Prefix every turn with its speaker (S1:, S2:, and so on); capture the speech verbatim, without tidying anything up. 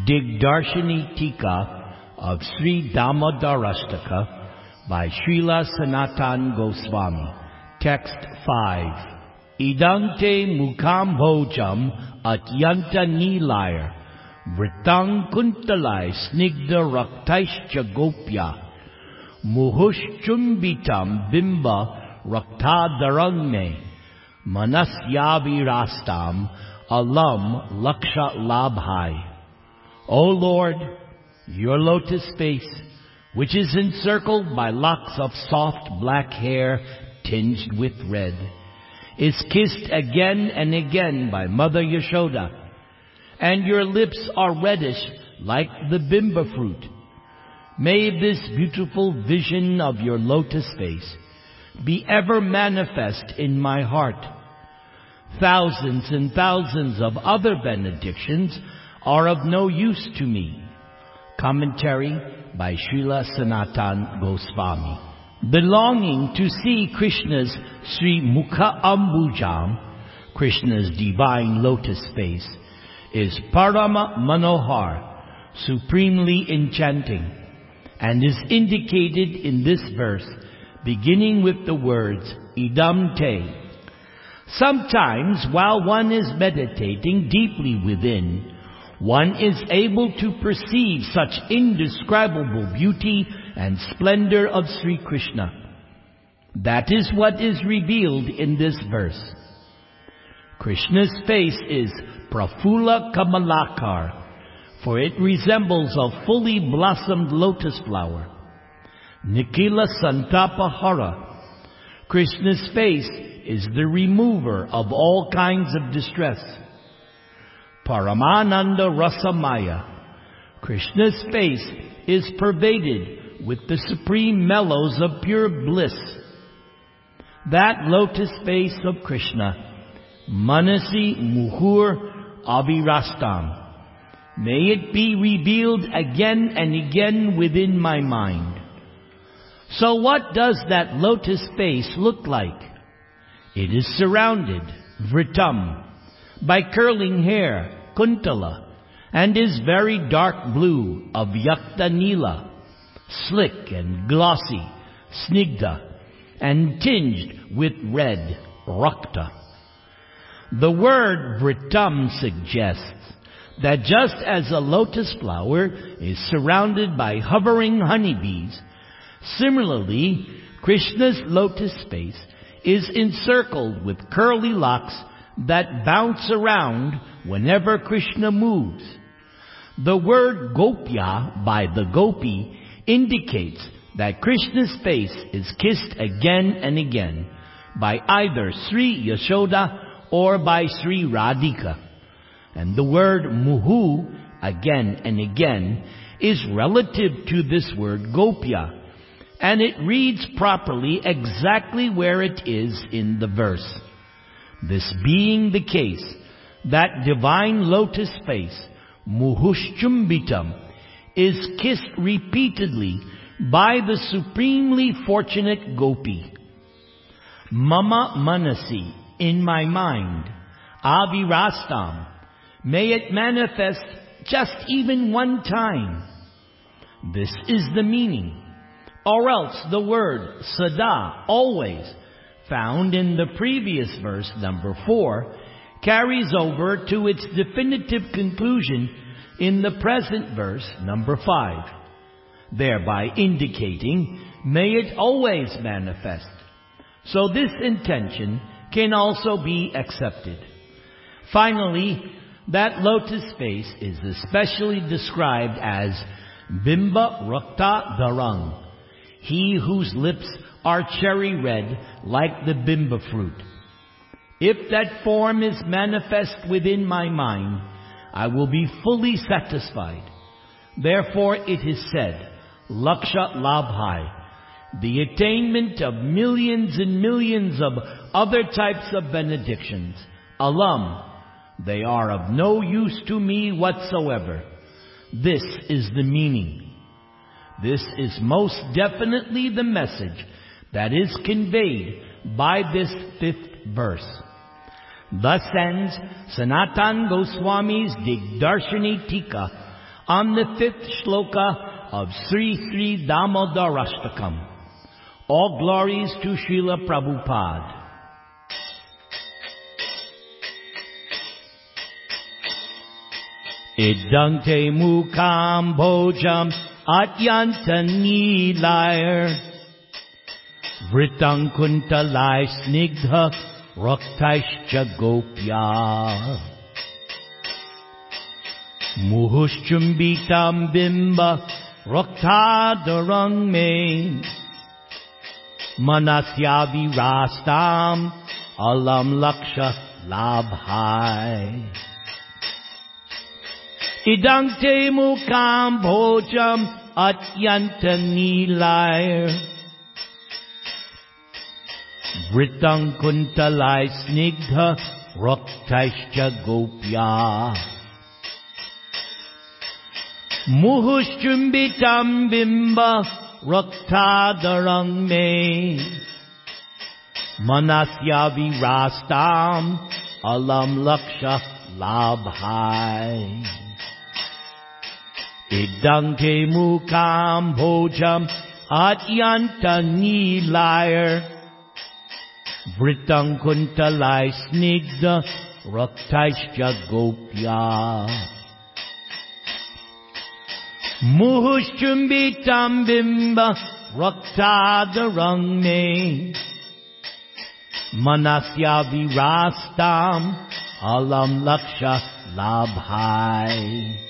S1: Digdarshini Tika of Sri Damodarastaka by Srila Sanatan Goswami. Text five. Idante mukam bhojam atyanta nilayar vritang kuntalai snigdha raktaischa gopya muhush chumbitam bimba raktadarang me manasyavirastam alam laksha labhai. O Lord, your lotus face, which is encircled by locks of soft black hair tinged with red, is kissed again and again by Mother Yashoda, and your lips are reddish like the bimba fruit. May this beautiful vision of your lotus face be ever manifest in my heart. Thousands and thousands of other benedictions are of no use to me. Commentary by Srila Sanatan Goswami. Belonging to see Krishna's Sri Mukha Ambujam, Krishna's divine lotus face, is Parama Manohar, supremely enchanting, and is indicated in this verse, beginning with the words Idam Te. Sometimes, while one is meditating deeply within, one is able to perceive such indescribable beauty and splendor of Sri Krishna. That is what is revealed in this verse. Krishna's face is Prafula Kamalakar, for it resembles a fully blossomed lotus flower. Nikila Santapa Hara, Krishna's face is the remover of all kinds of distress. Paramananda Rasamaya, Krishna's face is pervaded with the supreme mellows of pure bliss. That lotus face of Krishna, Manasi Muhur Avirastam, may it be revealed again and again within my mind. So what does that lotus face look like? It is surrounded, Vritam, by curling hair, Kuntala, and is very dark blue of Yakta Nila, slick and glossy, Snigdha, and tinged with red, Rakta. The word Vritam suggests that just as a lotus flower is surrounded by hovering honeybees, similarly, Krishna's lotus face is encircled with curly locks that bounce around whenever Krishna moves. The word Gopya by the Gopi indicates that Krishna's face is kissed again and again by either Sri Yashoda or by Sri Radhika. And the word Muhu, again and again, is relative to this word Gopya, and it reads properly exactly where it is in the verse. This being the case, that divine lotus face, Muhushchumbitam, is kissed repeatedly by the supremely fortunate Gopi. Mama Manasi, in my mind, Avirastam, may it manifest just even one time. This is the meaning. Or else the word Sada, always, found in the previous verse, number four, carries over to its definitive conclusion in the present verse, number five, thereby indicating, may it always manifest. So this intention can also be accepted. Finally, that lotus face is especially described as Bimba Rakta Darang, he whose lips are cherry red like the bimba fruit. If that form is manifest within my mind, I will be fully satisfied. Therefore it is said, Laksha Labhai, the attainment of millions and millions of other types of benedictions. Alam, they are of no use to me whatsoever. This is the meaning. This is most definitely the message that is conveyed by this fifth verse. Thus ends Sanatan Goswami's Digdarshini Tika on the fifth shloka of Sri Sri Damodarashtakam. All glories to Srila Prabhupada. Idante mukam bhojam atyanta nilayar Vritang kuntalai snigdha raktaishcha gopya Muhushchumbitam bimba raktadarang me Manasya virastam alam laksha labhai Idante mukam bhojam atyanta nilayar Vritang kuntalai snigdha raktaishcha gopya Muhushchumbitam bimba raktadarang me Manasya virastam alam laksha labhai Idante mukam bhojam atyanta nilayar Vritang kuntalai snigdha raktaishcha gopya Muhushchumbitam bimba raktadarang me Manasya virastam alam laksha labhai